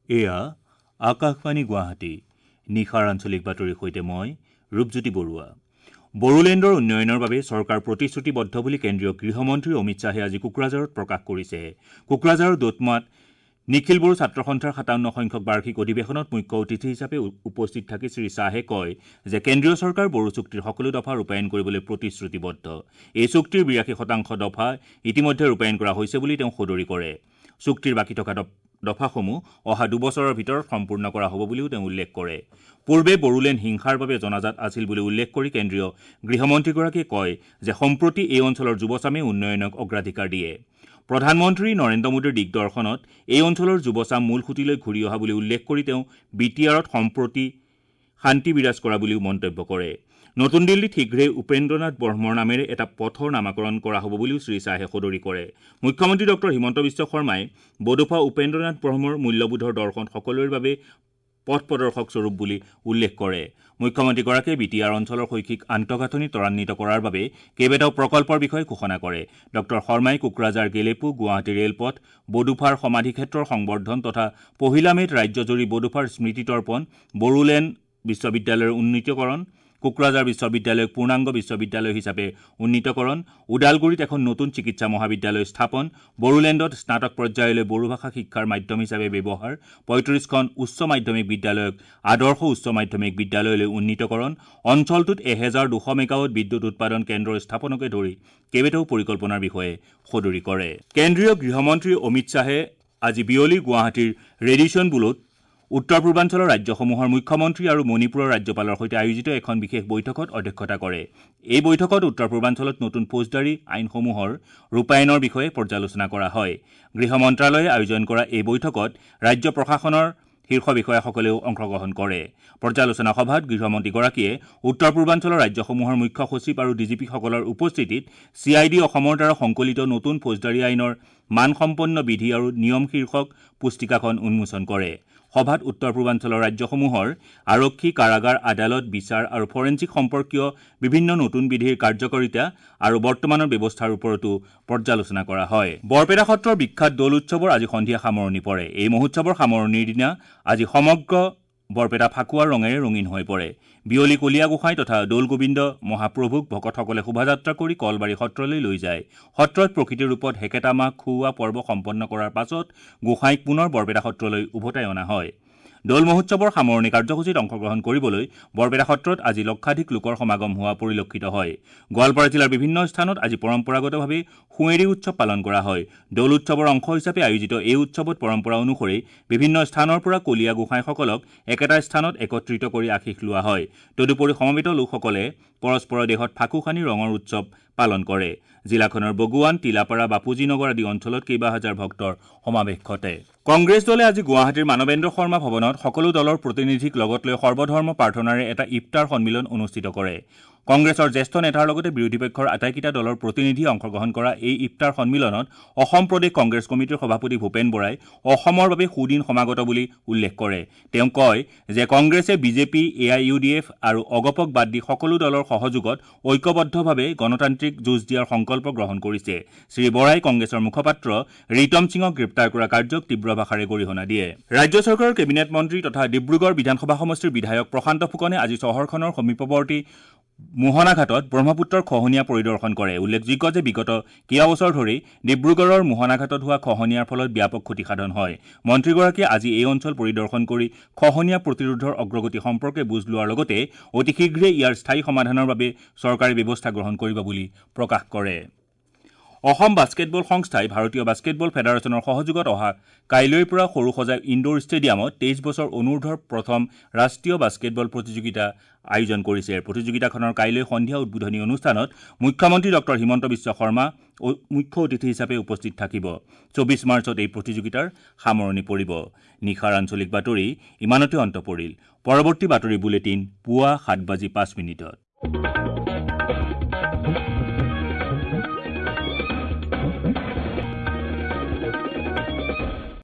এয়া আকাশবাণী গুৱাহাটী নিশাৰ আঞ্চলিক বাতৰিৰ সৈতে মই ৰূপজ্যোতি বৰুৱা। বড়োলেণ্ডৰ উন্নয়নৰ বাবে চৰকাৰ প্ৰতিশ্ৰুতিবদ্ধ বুলি কেন্দ্ৰীয় গৃহমন্ত্ৰী অমিত শ্বাহে আজি কোকৰাঝাৰত প্ৰকাশ কৰিছে। কোকৰাঝাৰৰ দোতমাত নিখিল বড়ো ছাত্ৰ সন্থাৰ ৫৭ সংখ্যক বাৰ্ষিক অধিৱেশনত মুখ্য অতিথি হিচাপে উপস্থিত থাকি শ্ৰী শ্বাহে কয় যে কেন্দ্ৰীয় চৰকাৰ বড়ো চুক্তিৰ সকলো দফা ৰূপায়ণ কৰিবলৈ প্ৰতিশ্ৰুতিবদ্ধ। এই চুক্তিৰ ৮২% দফা ইতিমধ্যে ৰূপায়ণ কৰা হৈছে বুলি তেওঁ সদৰি কৰে। চুক্তিৰ বাকী থকা দফাসমূহ অহা ২ বছৰৰ ভিতৰত সম্পূৰ্ণ কৰা হ'ব বুলিও তেওঁ উল্লেখ কৰে। পূৰ্বে বড়োলেণ্ড হিংসাৰ বাবে জনাজাত আছিল বুলি উল্লেখ কৰি কেন্দ্ৰীয় গৃহমন্ত্ৰীগৰাকীয়ে কয় যে সম্প্ৰতি এই অঞ্চলৰ যুৱচামে উন্নয়নক অগ্ৰাধিকাৰ দিয়ে। প্ৰধানমন্ত্ৰী নৰেন্দ্ৰ মোদীৰ দিগদৰ্শনত এই অঞ্চলৰ যুৱচাম মূল খুঁটিলৈ ঘূৰি অহা বুলি উল্লেখ কৰি তেওঁ BTRত সম্প্ৰতি শান্তি বিৰাজ কৰা বুলিও মন্তব্য কৰে। নতুন দিল্লীত শীঘ্ৰেই উপেন্দ্ৰনাথ ব্ৰহ্মৰ নামেৰে এটা পথৰ নামাকৰণ কৰা হ'ব বুলিও শ্ৰী শ্বাহে সদৰি কৰে। মুখ্যমন্ত্ৰী ডঃ হিমন্ত বিশ্ব শৰ্মাই বডোফা উপেন্দ্ৰনাথ ব্ৰহ্মৰ মূল্যবোধৰ দৰ্শন সকলোৰে বাবে পথ প্ৰদৰ্শক স্বৰূপ বুলি উল্লেখ কৰে। মুখ্যমন্ত্ৰীগৰাকীয়ে BTR অঞ্চলৰ শৈক্ষিক আন্তঃগাঁথনি ত্বৰান্বিত কৰাৰ বাবে কেইবাটাও প্ৰকল্পৰ বিষয়ে ঘোষণা কৰে। ডঃ শৰ্মাই কোকৰাঝাৰ গেলেপু গুৱাহাটী ৰেলপথ বডোফাৰ সমাধিক্ষেত্ৰৰ সংবৰ্ধন তথা পহিলা মেত ৰাজ্যজুৰি বডোফাৰ স্মৃতি তৰ্পণ বড়োলেণ্ড বিশ্ববিদ্যালয়ৰ উন্নীতকৰণ কোকৰাঝাৰ বিশ্ববিদ্যালয়ক পূৰ্ণাংগ বিশ্ববিদ্যালয় হিচাপে উন্নীতকৰণ ওদালগুৰিত এখন নতুন চিকিৎসা মহাবিদ্যালয় স্থাপন বড়োলেণ্ডত স্নাতক পৰ্যায়লৈ বড়ো ভাষা শিক্ষাৰ মাধ্যম হিচাপে ব্যৱহাৰ ৩৫খন উচ্চ মাধ্যমিক বিদ্যালয়ক আদৰ্শ উচ্চ মাধ্যমিক বিদ্যালয়লৈ উন্নীতকৰণ অঞ্চলটোত ১২০০ মেগাৱাট বিদ্যুৎ উৎপাদন কেন্দ্ৰ স্থাপনকে ধৰি কেইবাটাও পৰিকল্পনাৰ বিষয়ে সদৰি কৰে। কেন্দ্ৰীয় গৃহমন্ত্ৰী অমিত শ্বাহে আজি বিয়লি গুৱাহাটীৰ ৰেডিচন বুলত উত্তৰ পূৰ্বাঞ্চলৰ ৰাজ্যসমূহৰ মুখ্যমন্ত্ৰী আৰু মণিপুৰৰ ৰাজ্যপালৰ সৈতে আয়োজিত এখন বিশেষ বৈঠকত অধ্যক্ষতা কৰে। এই বৈঠকত উত্তৰ পূৰ্বাঞ্চলত নতুন ফৌজদাৰী আইনসমূহৰ ৰূপায়ণৰ বিষয়ে পৰ্যালোচনা কৰা হয়। গৃহ মন্ত্ৰালয়ে আয়োজন কৰা এই বৈঠকত ৰাজ্য প্ৰশাসনৰ শীৰ্ষ বিষয়াসকলেও অংশগ্ৰহণ কৰে। পৰ্যালোচনা সভাত গৃহমন্ত্ৰীগৰাকীয়ে উত্তৰ পূৰ্বাঞ্চলৰ ৰাজ্যসমূহৰ মুখ্য সচিব আৰু DGPসকলৰ উপস্থিতিত CID অসমৰ দ্বাৰা সংকলিত নতুন ফৌজদাৰী আইনৰ মানসম্পন্ন বিধি আৰু নিয়ম শীৰ্ষক পুস্তিকাখন উন্মোচন কৰে। সভাত উত্তৰ পূৰ্বাঞ্চলৰ ৰাজ্যসমূহৰ আৰক্ষী কাৰাগাৰ আদালত বিচাৰ আৰু ফৰেন্সিক সম্পৰ্কীয় বিভিন্ন নতুন বিধিৰ কাৰ্যকাৰিতা আৰু বৰ্তমানৰ ব্যৱস্থাৰ ওপৰতো পৰ্যালোচনা কৰা হয়। বৰপেটা সত্ৰৰ বিখ্যাত দৌল উৎসৱৰ আজি সন্ধিয়া সামৰণি পৰে। এই মহোৎসৱৰ সামৰণিৰ দিনা আজি সমগ্ৰ বৰপেটা ফাকুৱাৰ ৰঙেৰে ৰঙীন হৈ পৰে। বিয়লি কলীয়া গোসাঁই তথা দৌল গোবিন্দ মহাপ্ৰভুক ভকতসকলে শোভাযাত্ৰা কৰি কলবাৰী সত্ৰলৈ লৈ যায়। সত্ৰত প্ৰকৃতিৰ ৰূপত হেকেটা মাহ খুওৱা পৰ্ব সম্পন্ন কৰাৰ পাছত গোসাঁইক পুনৰ বৰপেটা সত্ৰলৈ উভতাই অনা হয়। দৌল মহোৎসৱৰ সামৰণি কাৰ্যসূচীত অংশগ্ৰহণ কৰিবলৈ বৰপেটা সত্ৰত আজি লক্ষাধিক লোকৰ সমাগম হোৱা পৰিলক্ষিত হয়। গোৱালপাৰা জিলাৰ বিভিন্ন স্থানত আজি পৰম্পৰাগতভাৱে সুঁৱেৰী উৎসৱ পালন কৰা হয়। দৌল উৎসৱৰ অংশ হিচাপে আয়োজিত এই উৎসৱত পৰম্পৰা অনুসৰি বিভিন্ন স্থানৰ পৰা কলীয়া গোসাঁইসকলক একেটা স্থানত একত্ৰিত কৰি আশীষ লোৱা হয়। তদুপৰি সমবেত লোকসকলে পৰস্পৰৰ দেহত ফাকু সানি ৰঙৰ উৎসৱ পালন কৰে। জিলাখনৰ বগুৱান তিলাপাৰা বাপুজী নগৰ আদি অঞ্চলত কেইবা হাজাৰ ভক্তৰ সমাৱেশ ঘটে। কংগ্ৰেছ দলে আজি গুৱাহাটীৰ মানৱেন্দ্ৰ শৰ্মা ভৱনত সকলো দলৰ প্ৰতিনিধিক লগত লৈ সৰ্বধৰ্ম প্ৰাৰ্থনাৰে এটা ইফতাৰ সন্মিলন অনুষ্ঠিত কৰে। কংগ্ৰেছৰ জ্যেষ্ঠ নেতাৰ লগতে বিৰোধী পক্ষৰ আটাইকেইটা দলৰ প্ৰতিনিধি অংশগ্ৰহণ কৰা এই ইফতাৰ সন্মিলনত অসম প্ৰদেশ কংগ্ৰেছ কমিটিৰ সভাপতি ভূপেন বৰাই অসমৰ বাবে সুদিন সমাগত বুলি উল্লেখ কৰে। তেওঁ কয় যে কংগ্ৰেছে বিজেপি AIUDF আৰু অগপক বাদ দি সকলো দলৰ সহযোগত ঐক্যবদ্ধভাৱে গণতান্ত্ৰিক যুঁজ দিয়াৰ সংকল্প গ্ৰহণ কৰিছে। শ্ৰী বৰাই কংগ্ৰেছৰ মুখপাত্ৰ ৰীতম সিঙক গ্ৰেপ্তাৰ কৰা কাৰ্যক তীব্ৰ ভাষাৰে গৰিহণা দিয়ে। ৰাজ্য চৰকাৰৰ কেবিনেট মন্ত্ৰী তথা ডিব্ৰুগড় বিধানসভা সমষ্টিৰ বিধায়ক প্ৰশান্ত ফুকনে আজি চহৰখনৰ সমীপৱৰ্তী মোহনাঘাটত ব্ৰহ্মপুত্ৰৰ খহনীয়া পৰিদৰ্শন কৰে। উল্লেখযোগ্য যে বিগত কেইবছৰ ধৰি ডিব্ৰুগড়ৰ মোহনাঘাটত হোৱা খহনীয়াৰ ফলত ব্যাপক ক্ষতিসাধন হয়। মন্ত্ৰীগৰাকীয়ে আজি এই অঞ্চল পৰিদৰ্শন কৰি খহনীয়া প্ৰতিৰোধৰ অগ্ৰগতি সম্পৰ্কে বুজ লোৱাৰ লগতে অতি শীঘ্ৰে ইয়াৰ স্থায়ী সমাধানৰ বাবে চৰকাৰে ব্যৱস্থা গ্ৰহণ কৰিব বুলি প্ৰকাশ কৰে। অসম বাস্কেটবল সংস্থাই ভাৰতীয় বাস্কেটবল ফেডাৰেশ্যনৰ সহযোগত অহা কাইলৈৰ পৰা সৰুসজাই ইনডোৰ ষ্টেডিয়ামত 23 বছৰ অনুৰ্ধৰ প্ৰথম ৰাষ্ট্ৰীয় বাস্কেটবল প্ৰতিযোগিতা আয়োজন কৰিছে। প্ৰতিযোগিতাখনৰ কাইলৈ সন্ধিয়া উদ্বোধনী অনুষ্ঠানত মুখ্যমন্ত্ৰী ডঃ হিমন্ত বিশ্ব শৰ্মা মুখ্য অতিথি হিচাপে উপস্থিত থাকিব। 24 মাৰ্চত এই প্ৰতিযোগিতাৰ সামৰণি পৰিব। নিশাৰ আঞ্চলিক বাতৰি ইমানতে অন্ত পৰিল। পৰৱৰ্তী বাতৰি বুলেটিন পুৱা 7:05